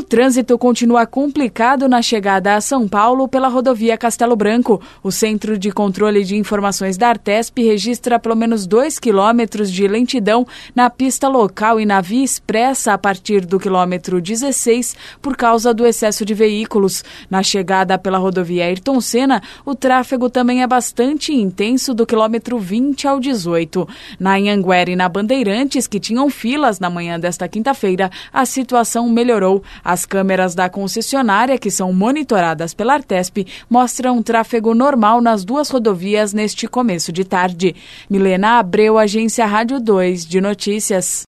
trânsito continua complicado na chegada a São Paulo pela rodovia Castelo Branco. O Centro de Controle de Informações da Artesp registra pelo menos 2 quilômetros de lentidão na pista local e na via expressa a partir do quilômetro 16 por causa do excesso de veículos. Na chegada pela rodovia Ayrton Senna, o tráfego também é bastante intenso do quilômetro 20 ao 18. Na Anhanguera e na Bandeirantes, que tinham filas na manhã desta quinta-feira, a situação melhorou. As câmeras da concessionária, que são monitoradas pela Artesp, mostram tráfego normal nas duas rodovias neste começo de tarde. Milena Abreu, Agência Rádio 2 de Notícias.